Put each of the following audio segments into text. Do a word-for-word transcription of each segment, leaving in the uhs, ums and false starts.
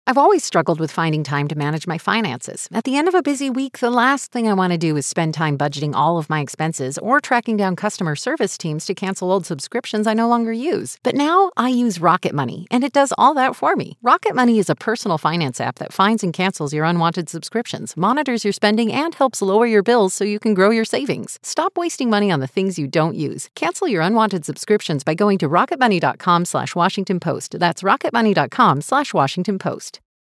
I've always struggled with finding time to manage my finances. At the end of a busy week, the last thing I want to do is spend time budgeting all of my expenses or tracking down customer service teams to cancel old subscriptions I no longer use. But now I use Rocket Money, and it does all that for me. Rocket Money is a personal finance app that finds and cancels your unwanted subscriptions, monitors your spending, and helps lower your bills so you can grow your savings. Stop wasting money on the things you don't use. Cancel your unwanted subscriptions by going to rocketmoney.com slash Washington Post. That's rocketmoney.com slash Washington Post.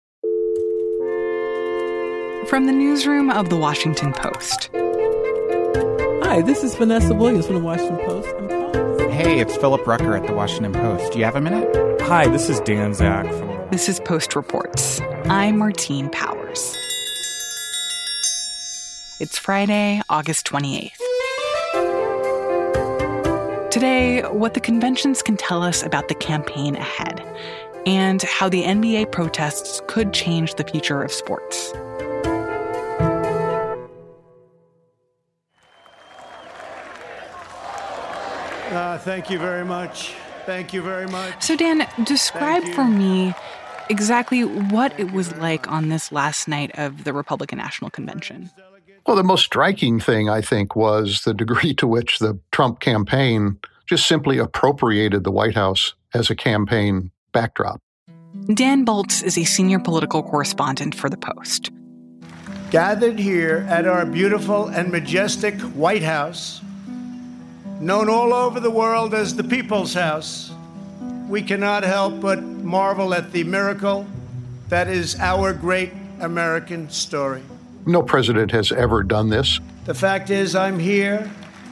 From the newsroom of The Washington Post. Hi, this is Vanessa Williams from The Washington Post. I'm calling. Hey, it's Philip Rucker at The Washington Post. Do you have a minute? Hi, this is Dan Zach from... This is Post Reports. I'm Martine Powers. It's Friday, August twenty-eighth. Today, what the conventions can tell us about the campaign ahead, and how the N B A protests could change the future of sports. Uh, thank you very much. Thank you very much. So, Dan, describe for me exactly what it was like on this last night of the Republican National Convention. Well, the most striking thing, I think, was the degree to which the Trump campaign just simply appropriated the White House as a campaign backdrop. Dan Baltz is a senior political correspondent for The Post. Gathered here at our beautiful and majestic White House, known all over the world as the People's House, we cannot help but marvel at the miracle that is our great American story. No president has ever done this. The fact is, I'm here.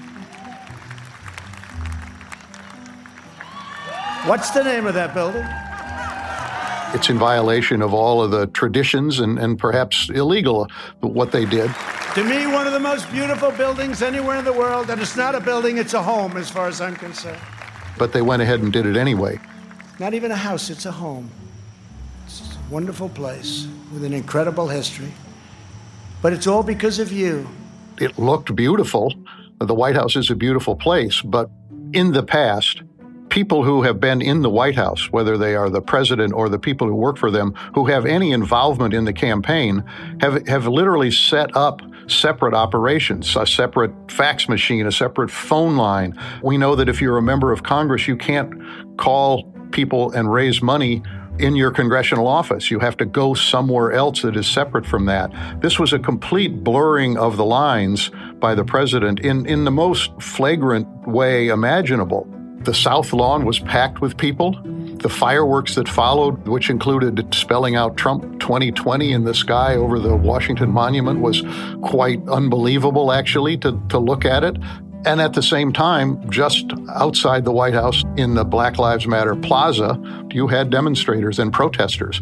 What's the name of that building? It's in violation of all of the traditions and, and perhaps illegal what they did. To me, one of the most beautiful buildings anywhere in the world, and it's not a building, it's a home as far as I'm concerned. But they went ahead and did it anyway. Not even a house, it's a home. It's a wonderful place with an incredible history. But it's all because of you. It looked beautiful. The White House is a beautiful place, but in the past, people who have been in the White House, whether they are the president or the people who work for them, who have any involvement in the campaign, have, have literally set up separate operations, a separate fax machine, a separate phone line. We know that if you're a member of Congress, you can't call people and raise money in your congressional office. You have to go somewhere else that is separate from that. This was a complete blurring of the lines by the president in, in the most flagrant way imaginable. The South Lawn was packed with people. The fireworks that followed, which included spelling out Trump twenty twenty in the sky over the Washington Monument, was quite unbelievable, actually, to, to look at it. And at the same time, just outside the White House in the Black Lives Matter Plaza, you had demonstrators and protesters.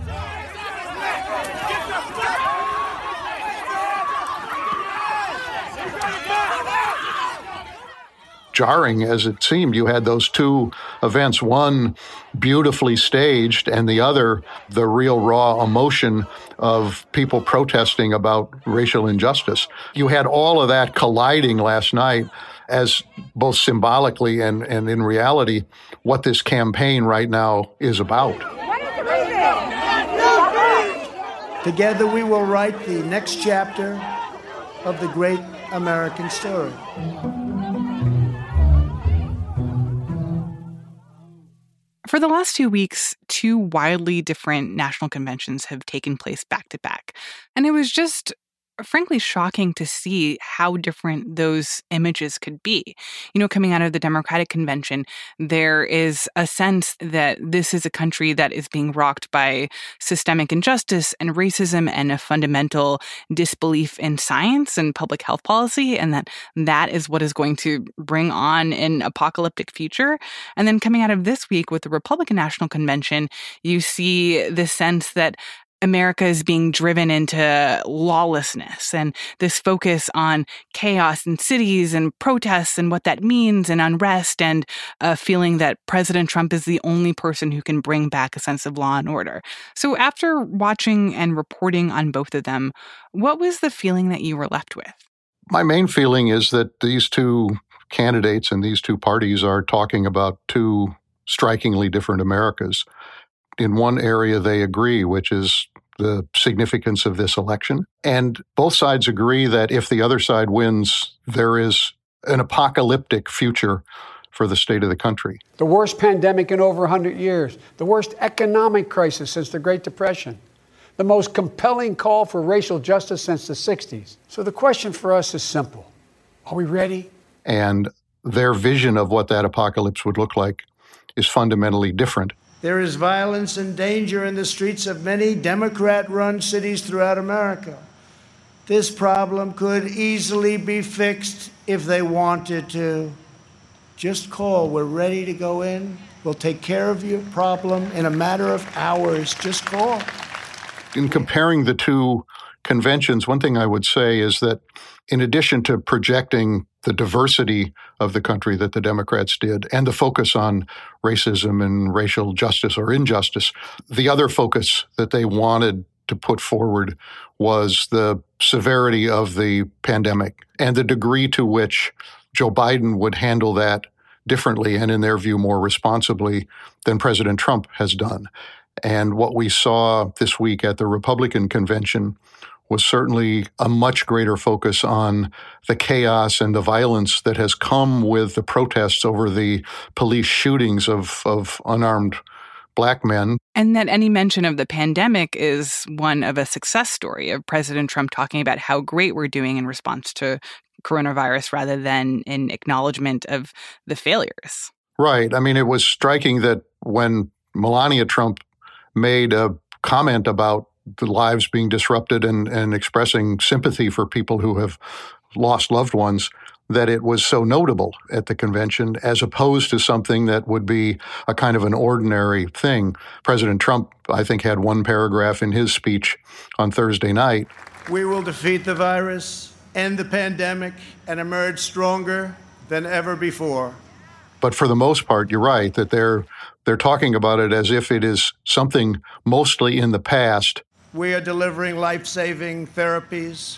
Jarring as it seemed, you had those two events, one beautifully staged and the other the real raw emotion of people protesting about racial injustice. You had all of that colliding last night as both symbolically and, and in reality what this campaign right now is about. Together we will write the next chapter of the great American story. For the last two weeks, two wildly different national conventions have taken place back to back. And it was just frankly shocking to see how different those images could be. You know, coming out of the Democratic convention, there is a sense that this is a country that is being rocked by systemic injustice and racism and a fundamental disbelief in science and public health policy, and that that is what is going to bring on an apocalyptic future. And then coming out of this week with the Republican National Convention, you see the sense that America is being driven into lawlessness and this focus on chaos in cities and protests and what that means and unrest and a feeling that President Trump is the only person who can bring back a sense of law and order. So after watching and reporting on both of them, what was the feeling that you were left with? My main feeling is that these two candidates and these two parties are talking about two strikingly different Americas. in one area they agree, which is the significance of this election. And both sides agree that if the other side wins, there is an apocalyptic future for the state of the country. The worst pandemic in over one hundred years, the worst economic crisis since the Great Depression, the most compelling call for racial justice since the sixties. So the question for us is simple. Are we ready? And their vision of what that apocalypse would look like is fundamentally different. There is violence and danger in the streets of many Democrat-run cities throughout America. This problem could easily be fixed if they wanted to. Just call. We're ready to go in. We'll take care of your problem in a matter of hours. Just call. In comparing the two conventions, one thing I would say is that in addition to projecting the diversity of the country that the Democrats did and the focus on racism and racial justice or injustice, the other focus that they wanted to put forward was the severity of the pandemic and the degree to which Joe Biden would handle that differently and, in their view, more responsibly than President Trump has done. And what we saw this week at the Republican convention was certainly a much greater focus on the chaos and the violence that has come with the protests over the police shootings of, of unarmed Black men. And that any mention of the pandemic is one of a success story of President Trump talking about how great we're doing in response to coronavirus rather than in acknowledgement of the failures. Right. I mean, it was striking that when Melania Trump made a comment about the lives being disrupted and, and expressing sympathy for people who have lost loved ones, that it was so notable at the convention as opposed to something that would be a kind of an ordinary thing. President Trump, I think, had one paragraph in his speech on Thursday night. We will defeat the virus, end the pandemic, and emerge stronger than ever before. But for the most part, you're right, that they're they're talking about it as if it is something mostly in the past. We are delivering life-saving therapies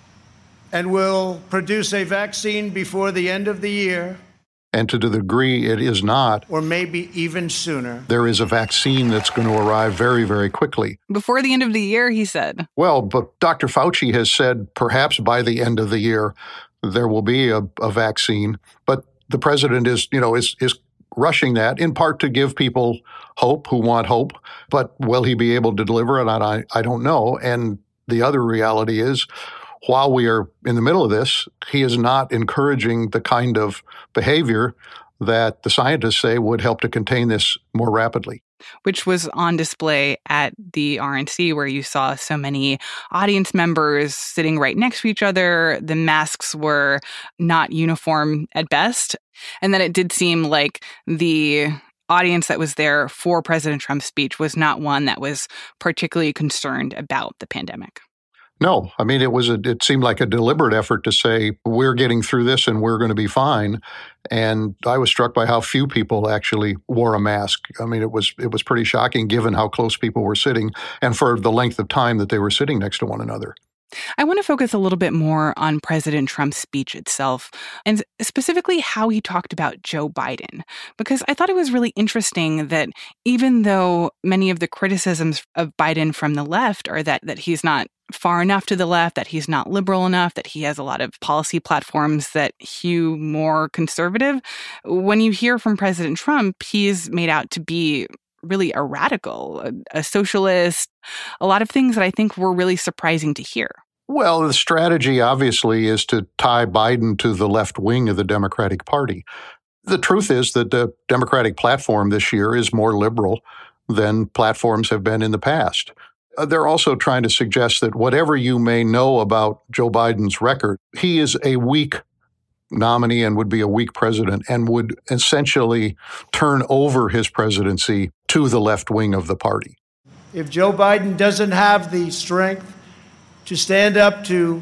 and will produce a vaccine before the end of the year. And to the degree it is not, or maybe even sooner, there is a vaccine that's going to arrive very, very quickly. Before the end of the year, he said. Well, but Doctor Fauci has said perhaps by the end of the year there will be a, a vaccine. But the president is, you know, is is rushing that in part to give people hope who want hope. But will he be able to deliver it? I, I don't know. And the other reality is, while we are in the middle of this, he is not encouraging the kind of behavior that the scientists say would help to contain this more rapidly. Which was on display at the R N C, where you saw so many audience members sitting right next to each other. The masks were not uniform at best. And then it did seem like the audience that was there for President Trump's speech was not one that was particularly concerned about the pandemic. No, I mean, it was a, it seemed like a deliberate effort to say, we're getting through this and we're going to be fine. And I was struck by how few people actually wore a mask. I mean, it was it was pretty shocking given how close people were sitting and for the length of time that they were sitting next to one another. I want to focus a little bit more on President Trump's speech itself, and specifically how he talked about Joe Biden, because I thought it was really interesting that even though many of the criticisms of Biden from the left are that that he's not far enough to the left, that he's not liberal enough, that he has a lot of policy platforms that hew more conservative, when you hear from President Trump, he is made out to be really a radical, a, a socialist, a lot of things that I think were really surprising to hear. Well, the strategy obviously is to tie Biden to the left wing of the Democratic Party. The truth is that the Democratic platform this year is more liberal than platforms have been in the past. They're also trying to suggest that whatever you may know about Joe Biden's record, he is a weak nominee and would be a weak president and would essentially turn over his presidency to the left wing of the party. If Joe Biden doesn't have the strength to stand up to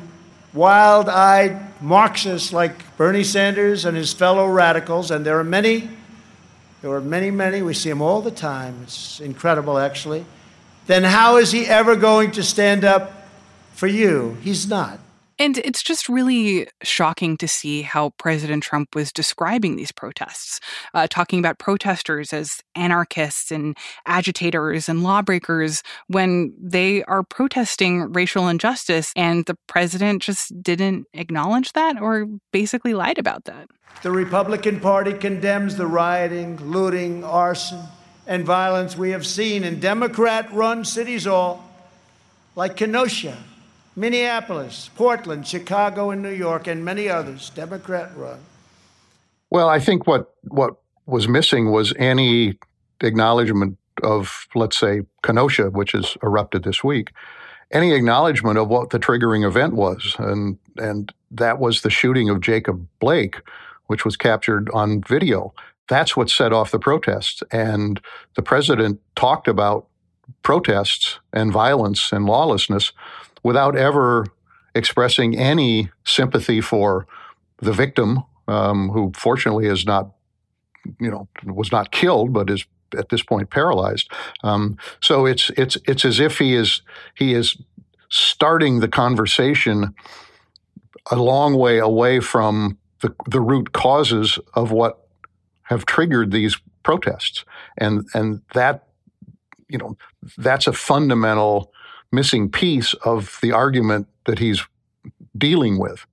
wild-eyed Marxists like Bernie Sanders and his fellow radicals, and there are many, there are many, many, we see them all the time, it's incredible actually, then how is he ever going to stand up for you? He's not. And it's just really shocking to see how President Trump was describing these protests, uh, talking about protesters as anarchists and agitators and lawbreakers when they are protesting racial injustice. And the president just didn't acknowledge that or basically lied about that. The Republican Party condemns the rioting, looting, arson, and violence we have seen in Democrat-run cities all, like Kenosha, Minneapolis, Portland, Chicago, and New York, and many others, Democrat-run. Well, I think what what was missing was any acknowledgement of, let's say, Kenosha, which has erupted this week, any acknowledgement of what the triggering event was. And, and that was the shooting of Jacob Blake, which was captured on video. That's what set off the protests. And the president talked about protests and violence and lawlessness without ever expressing any sympathy for the victim, um, who fortunately is not, you know, was not killed, but is at this point paralyzed. Um, so it's it's it's as if he is he is starting the conversation a long way away from the the root causes of what have triggered these protests, and and that, you know, that's a fundamental missing piece of the argument that he's dealing with.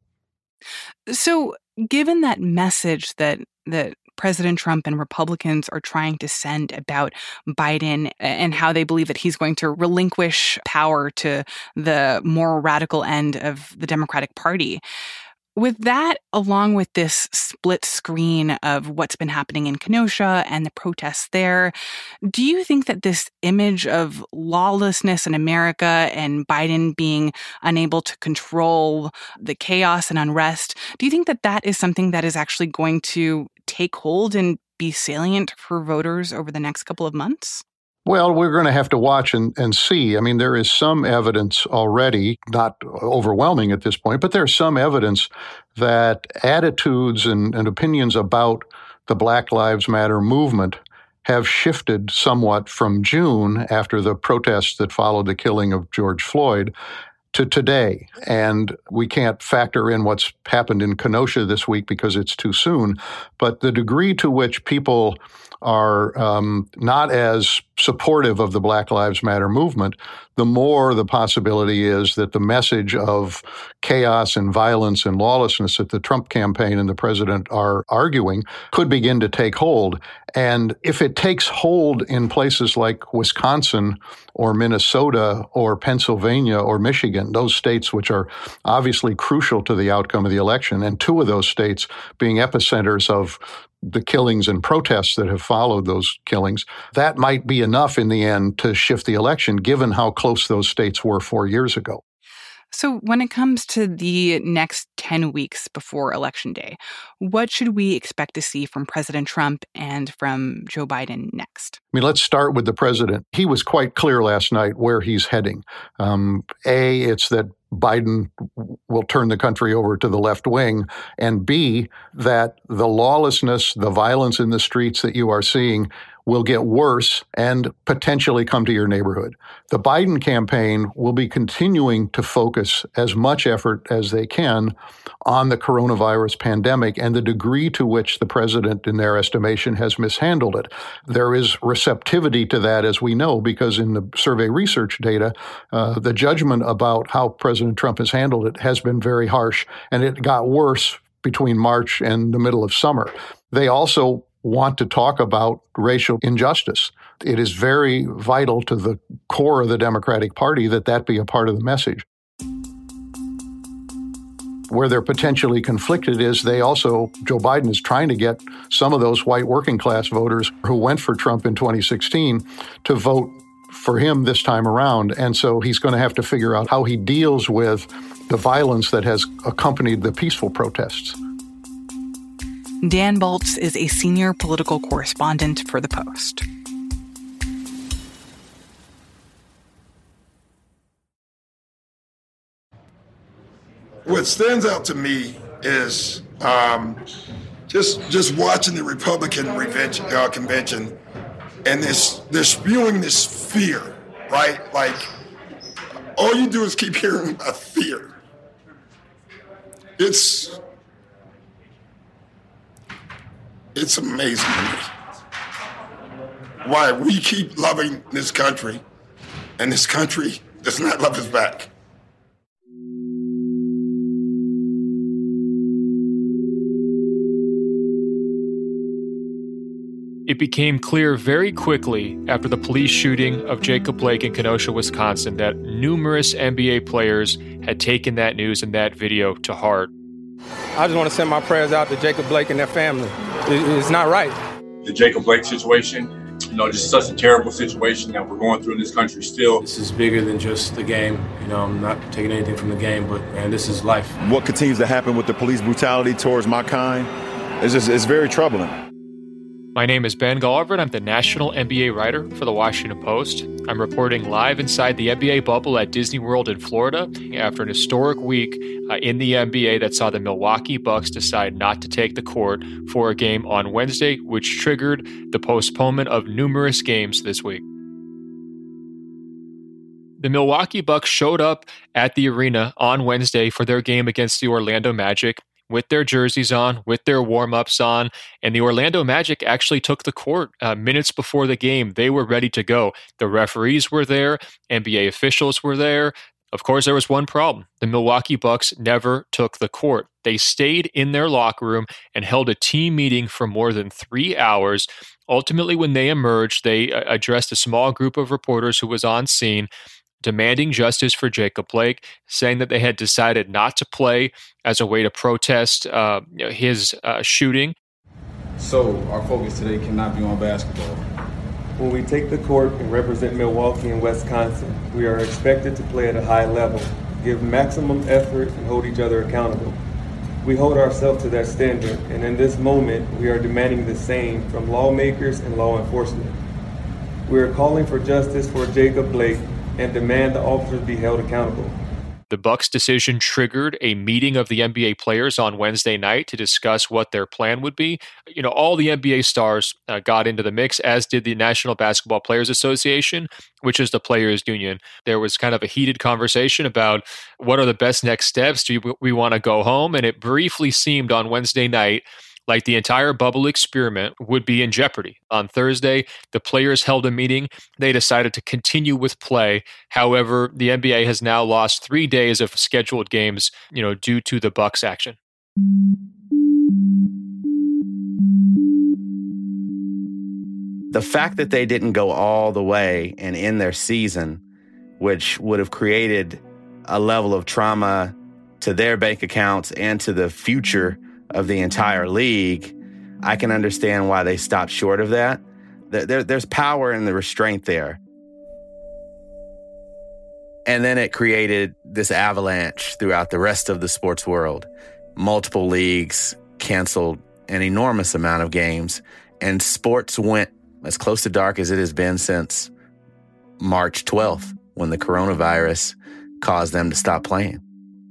So, given that message that that President Trump and Republicans are trying to send about Biden and how they believe that he's going to relinquish power to the more radical end of the Democratic Party, with that, along with this split screen of what's been happening in Kenosha and the protests there, do you think that this image of lawlessness in America and Biden being unable to control the chaos and unrest, do you think that that is something that is actually going to take hold and be salient for voters over the next couple of months? Well, we're going to have to watch and, and see. I mean, there is some evidence already, not overwhelming at this point, but there's some evidence that attitudes and, and opinions about the Black Lives Matter movement have shifted somewhat from June, after the protests that followed the killing of George Floyd, to today. And we can't factor in what's happened in Kenosha this week because it's too soon. But the degree to which people are um, not as supportive of the Black Lives Matter movement, the more the possibility is that the message of chaos and violence and lawlessness that the Trump campaign and the president are arguing could begin to take hold. And if it takes hold in places like Wisconsin or Minnesota or Pennsylvania or Michigan, those states which are obviously crucial to the outcome of the election, and two of those states being epicenters of the killings and protests that have followed those killings, that might be enough in the end to shift the election, given how close those states were four years ago. So when it comes to the next ten weeks before Election Day, what should we expect to see from President Trump and from Joe Biden next? I mean, let's start with the president. He was quite clear last night where he's heading. Um, A, it's that Biden will turn the country over to the left wing, and B, that the lawlessness, the violence in the streets that you are seeing will get worse and potentially come to your neighborhood. The Biden campaign will be continuing to focus as much effort as they can on the coronavirus pandemic and the degree to which the president, in their estimation, has mishandled it. There is receptivity to that, as we know, because in the survey research data, uh, the judgment about how President Trump has handled it has been very harsh, and it got worse between March and the middle of summer. They also want to talk about racial injustice. It is very vital to the core of the Democratic Party that that be a part of the message. Where they're potentially conflicted is they also, Joe Biden is trying to get some of those white working class voters who went for Trump in twenty sixteen to vote for him this time around. And so he's going to have to figure out how he deals with the violence that has accompanied the peaceful protests. Dan Balz is a senior political correspondent for The Post. What stands out to me is um, just just watching the Republican revention, uh, convention, and this they're spewing this fear, right? Like all you do is keep hearing about fear, it's it's amazing to me why we keep loving this country and this country does not love us back. It became clear very quickly after the police shooting of Jacob Blake in Kenosha, Wisconsin, that numerous N B A players had taken that news and that video to heart. I just want to send my prayers out to Jacob Blake and their family. It's not right. The Jacob Blake situation, you know, just such a terrible situation that we're going through in this country still. This is bigger than just the game. You know, I'm not taking anything from the game, but, man, this is life. What continues to happen with the police brutality towards my kind is just, it's very troubling. My name is Ben Golliver, and I'm the national N B A writer for The Washington Post. I'm reporting live inside the N B A bubble at Disney World in Florida after an historic week uh, in the N B A that saw the Milwaukee Bucks decide not to take the court for a game on Wednesday, which triggered the postponement of numerous games this week. The Milwaukee Bucks showed up at the arena on Wednesday for their game against the Orlando Magic, with their jerseys on, with their warm-ups on, and the Orlando Magic actually took the court uh, minutes before the game. They were ready to go. The referees were there. N B A officials were there. Of course, there was one problem. The Milwaukee Bucks never took the court. They stayed in their locker room and held a team meeting for more than three hours. Ultimately, when they emerged, they uh, addressed a small group of reporters who was on scene, demanding justice for Jacob Blake, saying that they had decided not to play as a way to protest uh, his uh, shooting. So our focus today cannot be on basketball. When we take the court and represent Milwaukee and Wisconsin, we are expected to play at a high level, give maximum effort, and hold each other accountable. We hold ourselves to that standard, and in this moment, we are demanding the same from lawmakers and law enforcement. We are calling for justice for Jacob Blake and demand the officers be held accountable. The Bucks' decision triggered a meeting of the N B A players on Wednesday night to discuss what their plan would be. You know, all the N B A stars uh, got into the mix, as did the National Basketball Players Association, which is the players' union. There was kind of a heated conversation about what are the best next steps. Do we, we want to go home? And it briefly seemed on Wednesday night like the entire bubble experiment would be in jeopardy. On Thursday, the players held a meeting. They decided to continue with play. However, the N B A has now lost three days of scheduled games, you know, due to the Bucks' action. The fact that they didn't go all the way and end their season, which would have created a level of trauma to their bank accounts and to the future of the entire league, I can understand why they stopped short of that. There, there's power in the restraint there. And then it created this avalanche throughout the rest of the sports world. Multiple leagues canceled an enormous amount of games, and sports went as close to dark as it has been since March twelfth, when the coronavirus caused them to stop playing.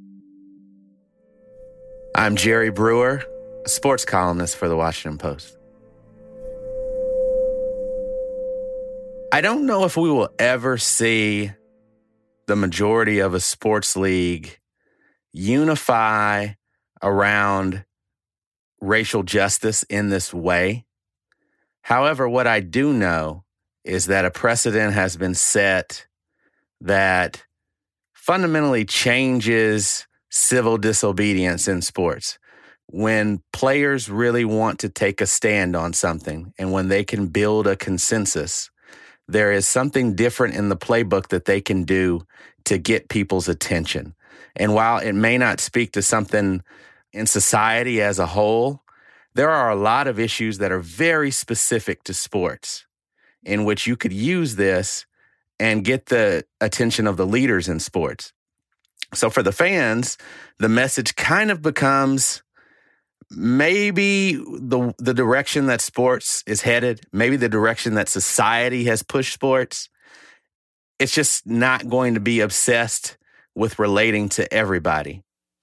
I'm Jerry Brewer, a sports columnist for The Washington Post. I don't know if we will ever see the majority of a sports league unify around racial justice in this way. However, what I do know is that a precedent has been set that fundamentally changes civil disobedience in sports. When players really want to take a stand on something and when they can build a consensus, there is something different in the playbook that they can do to get people's attention. And while it may not speak to something in society as a whole, there are a lot of issues that are very specific to sports in which you could use this and get the attention of the leaders in sports. So for the fans, the message kind of becomes maybe the the direction that sports is headed, maybe the direction that society has pushed sports. It's just not going to be obsessed with relating to everybody.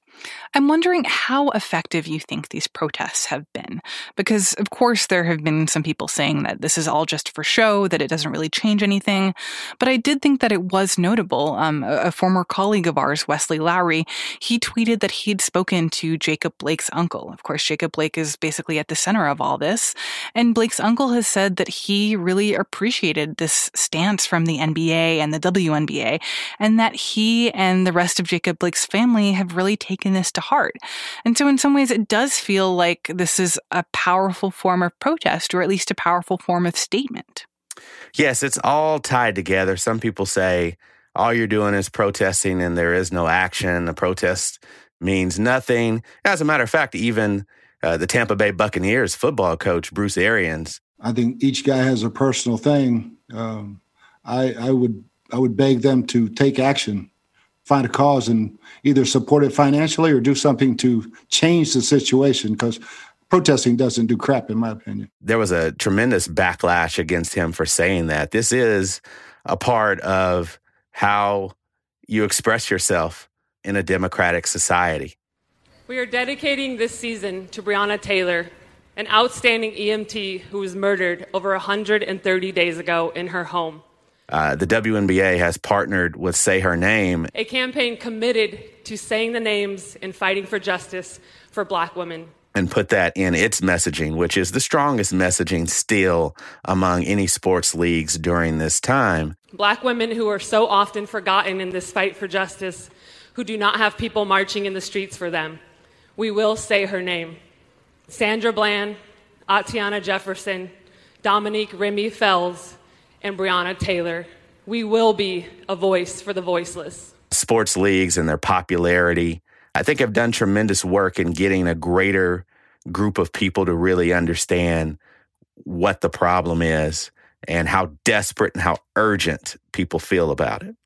I'm wondering how effective you think these protests have been. Because, of course, there have been some people saying that this is all just for show, that it doesn't really change anything. But I did think that it was notable. Um, a, a former colleague of ours, Wesley Lowery, he tweeted that he'd spoken to Jacob Blake's uncle. Of course, Jacob Blake is basically at the center of all this. And Blake's uncle has said that he really appreciated this stance from the N B A and the W N B A, and that he and the rest of Jacob Blake's family have really taken this to heart. And so in some ways, it does feel like this is a powerful form of protest, or at least a powerful form of statement. Yes, it's all tied together. Some people say all you're doing is protesting and there is no action. The protest means nothing. As a matter of fact, even uh, the Tampa Bay Buccaneers football coach, Bruce Arians. I think each guy has a personal thing. Um, I, I would I would beg them to take action, find a cause, and either support it financially or do something to change the situation, because protesting doesn't do crap, in my opinion. There was a tremendous backlash against him for saying that. This is a part of how you express yourself in a democratic society. We are dedicating this season to Breonna Taylor, an outstanding E M T who was murdered over one hundred thirty days ago in her home. Uh, the W N B A has partnered with Say Her Name, a campaign committed to saying the names and fighting for justice for Black women, and put that in its messaging, which is the strongest messaging still among any sports leagues during this time. Black women who are so often forgotten in this fight for justice, who do not have people marching in the streets for them. We will say her name. Sandra Bland, Atiana Jefferson, Dominique Remy Fells, and Breonna Taylor. We will be a voice for the voiceless. Sports leagues and their popularity, I think, have done tremendous work in getting a greater group of people to really understand what the problem is and how desperate and how urgent people feel about it.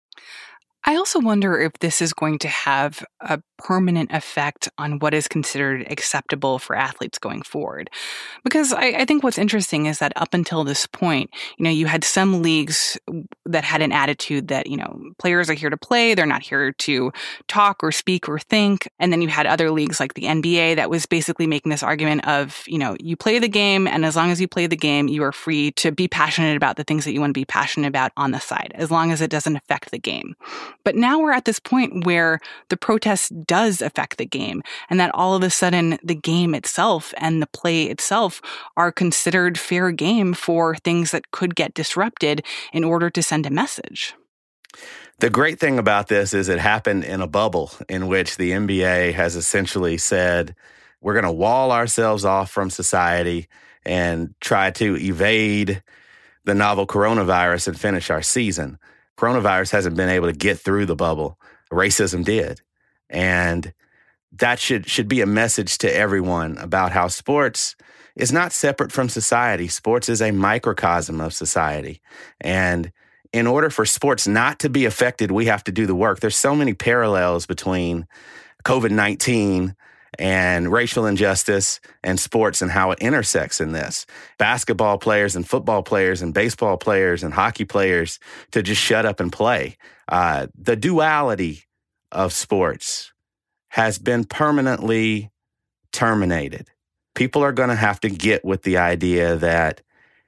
I also wonder if this is going to have a permanent effect on what is considered acceptable for athletes going forward. Because I, I think what's interesting is that up until this point, you know, you had some leagues that had an attitude that, you know, players are here to play, they're not here to talk or speak or think. And then you had other leagues like the N B A that was basically making this argument of, you know, you play the game, and as long as you play the game, you are free to be passionate about the things that you want to be passionate about on the side, as long as it doesn't affect the game. But now we're at this point where the protest does affect the game, and that all of a sudden the game itself and the play itself are considered fair game for things that could get disrupted in order to send a message. The great thing about this is it happened in a bubble in which the N B A has essentially said, we're going to wall ourselves off from society and try to evade the novel coronavirus and finish our season. Coronavirus hasn't been able to get through the bubble. Racism did. And that should should be a message to everyone about how sports is not separate from society. Sports is a microcosm of society. And in order for sports not to be affected, we have to do the work. There's so many parallels between COVID nineteen and racial injustice and sports and how it intersects in this. Basketball players and football players and baseball players and hockey players to just shut up and play. Uh, the duality of sports has been permanently terminated. People are going to have to get with the idea that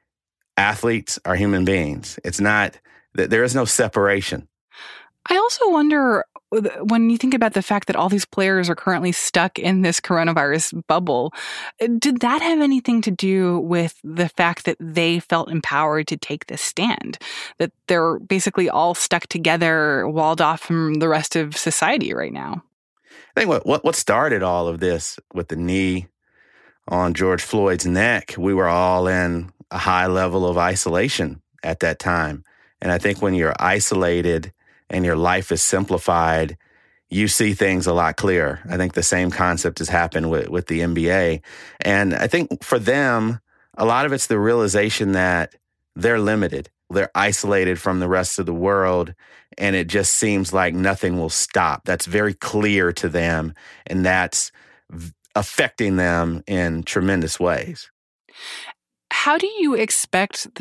athletes are human beings. It's not that there is no separation. I also wonder, when you think about the fact that all these players are currently stuck in this coronavirus bubble, did that have anything to do with the fact that they felt empowered to take this stand? That they're basically all stuck together, walled off from the rest of society right now? I think what, what, what started all of this with the knee on George Floyd's neck, we were all in a high level of isolation at that time. And I think when you're isolated and your life is simplified, you see things a lot clearer. I think the same concept has happened with, with the N B A. And I think for them, a lot of it's the realization that they're limited. They're isolated from the rest of the world, and it just seems like nothing will stop. That's very clear to them, and that's v- affecting them in tremendous ways. How do you expect that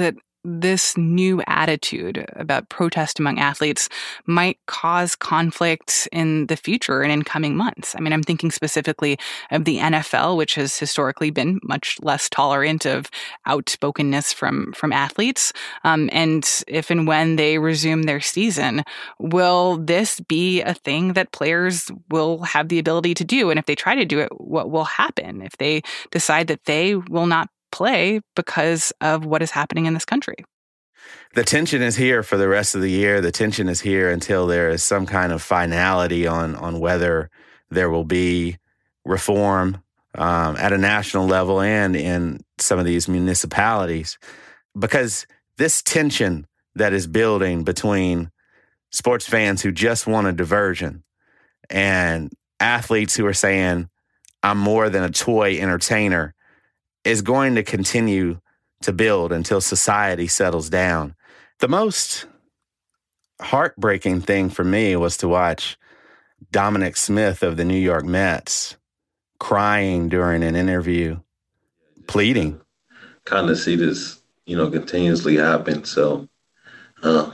this new attitude about protest among athletes might cause conflict in the future and in coming months. I mean, I'm thinking specifically of the N F L, which has historically been much less tolerant of outspokenness from, from athletes. Um, and if and when they resume their season, will this be a thing that players will have the ability to do? And if they try to do it, what will happen if they decide that they will not play because of what is happening in this country? The tension is here for the rest of the year. The tension is here until there is some kind of finality on, on whether there will be reform um, at a national level and in some of these municipalities. Because this tension that is building between sports fans who just want a diversion and athletes who are saying, I'm more than a toy entertainer, is going to continue to build until society settles down. The most heartbreaking thing for me was to watch Dominic Smith of the New York Mets crying during an interview, pleading. Kind of see this, you know, continuously happen. So, uh,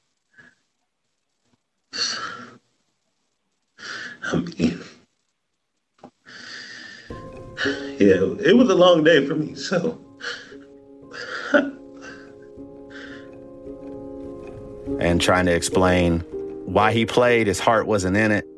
I mean, yeah, it was a long day for me, so. And trying to explain why he played, his heart wasn't in it.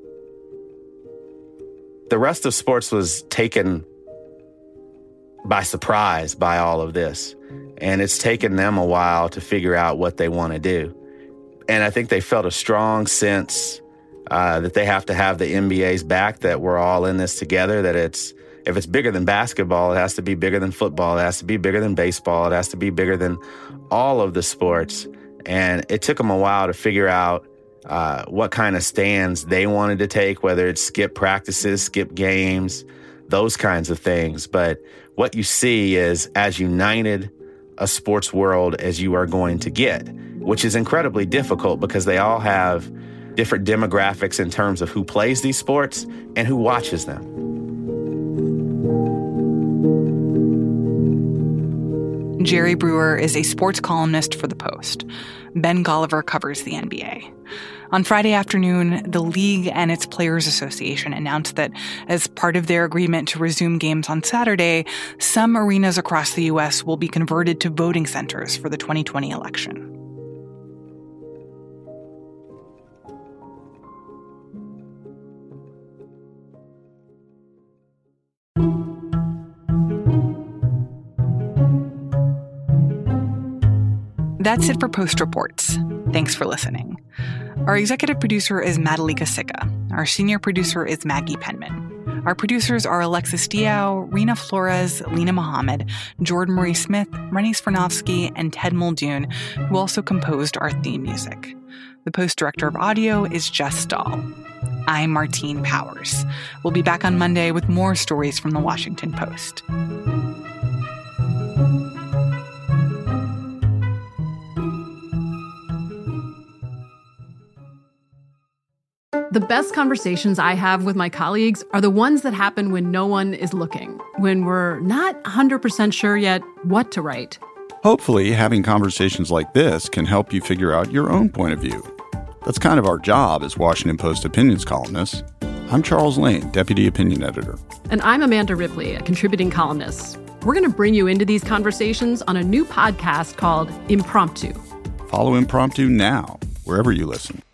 The rest of sports was taken by surprise by all of this. And it's taken them a while to figure out what they want to do. And I think they felt a strong sense uh, that they have to have the N B A's back, that we're all in this together, that it's, if it's bigger than basketball, it has to be bigger than football. It has to be bigger than baseball. It has to be bigger than all of the sports. And it took them a while to figure out uh, what kind of stands they wanted to take, whether it's skip practices, skip games, those kinds of things. But what you see is as united a sports world as you are going to get, which is incredibly difficult because they all have different demographics in terms of who plays these sports and who watches them. Jerry Brewer is a sports columnist for The Post. Ben Golliver covers the N B A. On Friday afternoon, the league and its Players Association announced that as part of their agreement to resume games on Saturday, some arenas across the U S will be converted to voting centers for the twenty twenty election. That's it for Post Reports. Thanks for listening. Our executive producer is Madalika Sikka. Our senior producer is Maggie Penman. Our producers are Alexis Diao, Rena Flores, Lena Mohammed, Jordan Marie Smith, Rennie Svirnovsky, and Ted Muldoon, who also composed our theme music. The Post director of audio is Jess Stahl. I'm Martine Powers. We'll be back on Monday with more stories from the Washington Post. The best conversations I have with my colleagues are the ones that happen when no one is looking, when we're not one hundred percent sure yet what to write. Hopefully, having conversations like this can help you figure out your own point of view. That's kind of our job as Washington Post opinions columnists. I'm Charles Lane, Deputy Opinion Editor. And I'm Amanda Ripley, a contributing columnist. We're going to bring you into these conversations on a new podcast called Impromptu. Follow Impromptu now, wherever you listen.